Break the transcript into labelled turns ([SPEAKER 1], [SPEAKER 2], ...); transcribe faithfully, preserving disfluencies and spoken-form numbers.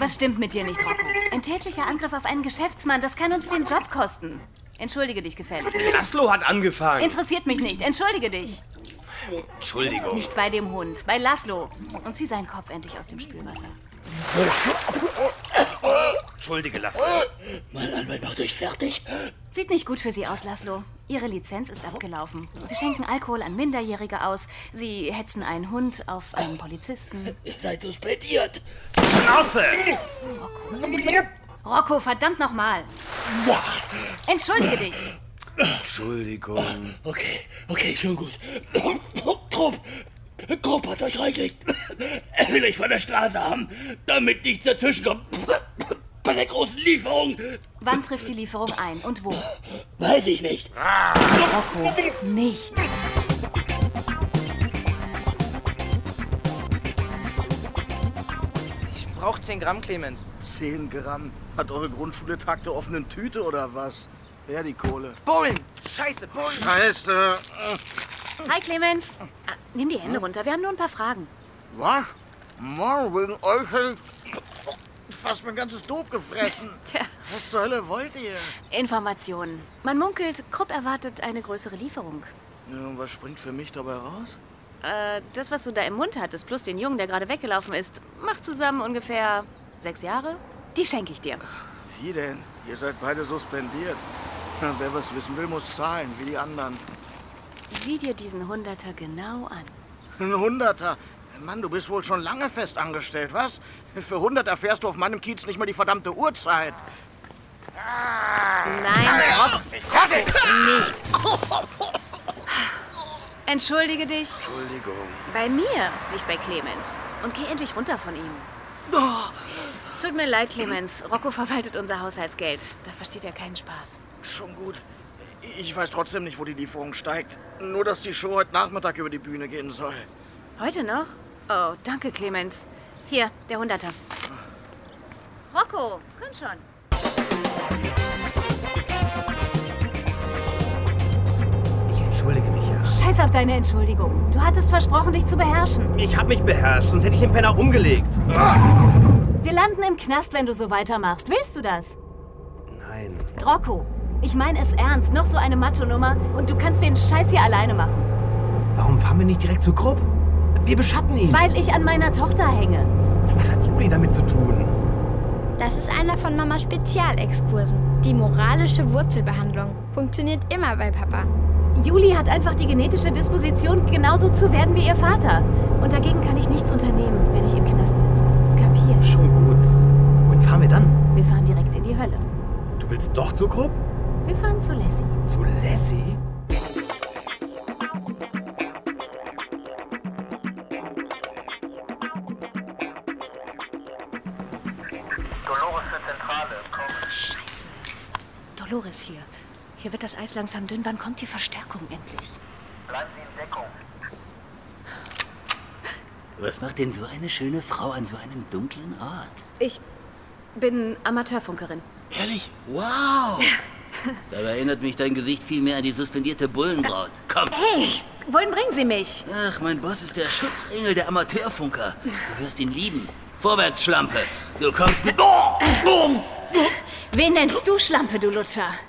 [SPEAKER 1] Was stimmt mit dir nicht, Rocco? Ein tätlicher Angriff auf einen Geschäftsmann, das kann uns den Job kosten. Entschuldige dich gefälligst.
[SPEAKER 2] Laszlo hat angefangen.
[SPEAKER 1] Interessiert mich nicht. Entschuldige dich.
[SPEAKER 2] Entschuldigung.
[SPEAKER 1] Nicht bei dem Hund, bei Laszlo. Und zieh seinen Kopf endlich aus dem Spülwasser.
[SPEAKER 2] Entschuldige, Laszlo.
[SPEAKER 3] Mein Anwalt macht euch fertig.
[SPEAKER 1] Sieht nicht gut für Sie aus, Laszlo. Ihre Lizenz ist abgelaufen. Sie schenken Alkohol an Minderjährige aus. Sie hetzen einen Hund auf einen Polizisten.
[SPEAKER 3] Ihr seid suspendiert.
[SPEAKER 2] Schnauze!
[SPEAKER 1] Rocco, Rocco, verdammt nochmal. Entschuldige dich.
[SPEAKER 2] Entschuldigung.
[SPEAKER 3] Okay, okay, schon gut. Grupp, Grupp hat euch reingelegt. Er will euch von der Straße haben, damit nichts dazwischen kommt. Bei der großen Lieferung.
[SPEAKER 1] Wann trifft die Lieferung ein und wo?
[SPEAKER 3] Weiß ich nicht.
[SPEAKER 1] Rocco, nicht.
[SPEAKER 4] Ich brauch zehn Gramm, Clemens.
[SPEAKER 5] zehn Gramm? Hat eure Grundschule Tag der offenen Tüte oder was? Her die Kohle.
[SPEAKER 4] Bullen! Scheiße, Bullen!
[SPEAKER 5] Scheiße.
[SPEAKER 1] Hi, Clemens. Ah, nimm die Hände runter, wir haben nur ein paar Fragen.
[SPEAKER 5] Was? Mann, wegen euch hätte ich fast mein ganzes Dope gefressen.
[SPEAKER 1] Tja.
[SPEAKER 5] Was zur Hölle wollt ihr?
[SPEAKER 1] Informationen. Man munkelt, Krupp erwartet eine größere Lieferung.
[SPEAKER 5] Ja, und was springt für mich dabei raus?
[SPEAKER 1] Äh, das, was du da im Mund hattest, plus den Jungen, der gerade weggelaufen ist, macht zusammen ungefähr sechs Jahre. Die schenke ich dir.
[SPEAKER 5] Wie denn? Ihr seid beide suspendiert. Na, wer was wissen will, muss zahlen, wie die anderen.
[SPEAKER 1] Sieh dir diesen Hunderter genau an.
[SPEAKER 5] Ein Hunderter? Mann, du bist wohl schon lange fest angestellt, was? Für hundert erfährst du auf meinem Kiez nicht mal die verdammte Uhrzeit.
[SPEAKER 1] Nein, Rob, nicht. Entschuldige dich.
[SPEAKER 2] Entschuldigung.
[SPEAKER 1] Bei mir, nicht bei Clemens. Und geh endlich runter von ihm. Tut mir leid, Clemens. Rocco verwaltet unser Haushaltsgeld. Da versteht er keinen Spaß.
[SPEAKER 5] Schon gut. Ich weiß trotzdem nicht, wo die Lieferung steigt. Nur, dass die Show heute Nachmittag über die Bühne gehen soll.
[SPEAKER 1] Heute noch? Oh, danke, Clemens. Hier, der Hunderter. Rocco, komm schon.
[SPEAKER 2] Ich entschuldige mich ja.
[SPEAKER 1] Scheiß auf deine Entschuldigung. Du hattest versprochen, dich zu beherrschen.
[SPEAKER 2] Ich hab mich beherrscht, sonst hätte ich den Penner umgelegt.
[SPEAKER 1] Wir landen im Knast, wenn du so weitermachst. Willst du das?
[SPEAKER 2] Nein.
[SPEAKER 1] Rocco, ich meine es ernst. Noch so eine Macho-Nummer und du kannst den Scheiß hier alleine machen.
[SPEAKER 2] Warum fahren wir nicht direkt zu Krupp? Wir beschatten ihn.
[SPEAKER 1] Weil ich an meiner Tochter hänge.
[SPEAKER 2] Was hat Juli damit zu tun?
[SPEAKER 6] Das ist einer von Mamas Spezialexkursen. Die moralische Wurzelbehandlung. Funktioniert immer bei Papa.
[SPEAKER 1] Juli hat einfach die genetische Disposition, genauso zu werden wie ihr Vater. Und dagegen kann ich nichts unternehmen, wenn ich im Knast sitze. Kapiert?
[SPEAKER 2] Schon gut. Wohin fahren wir dann?
[SPEAKER 1] Wir fahren direkt in die Hölle.
[SPEAKER 2] Du willst doch zu Krupp?
[SPEAKER 1] Wir fahren zu Lassie.
[SPEAKER 2] Zu Lassie?
[SPEAKER 7] Dolores für Zentrale, komm.
[SPEAKER 1] Scheiße. Dolores hier. Hier wird das Eis langsam dünn. Wann kommt die Verstärkung endlich?
[SPEAKER 7] Bleiben Sie in Deckung.
[SPEAKER 3] Was macht denn so eine schöne Frau an so einem dunklen Ort?
[SPEAKER 1] Ich bin Amateurfunkerin.
[SPEAKER 3] Ehrlich? Wow! Dabei erinnert mich dein Gesicht viel mehr an die suspendierte Bullenbraut. Komm!
[SPEAKER 1] Hey, wohin bringen Sie mich?
[SPEAKER 3] Ach, mein Boss ist der Schutzengel der Amateurfunker. Du wirst ihn lieben. Vorwärts, Schlampe. Du kommst mit...
[SPEAKER 1] Wen nennst du Schlampe, du Lutscher?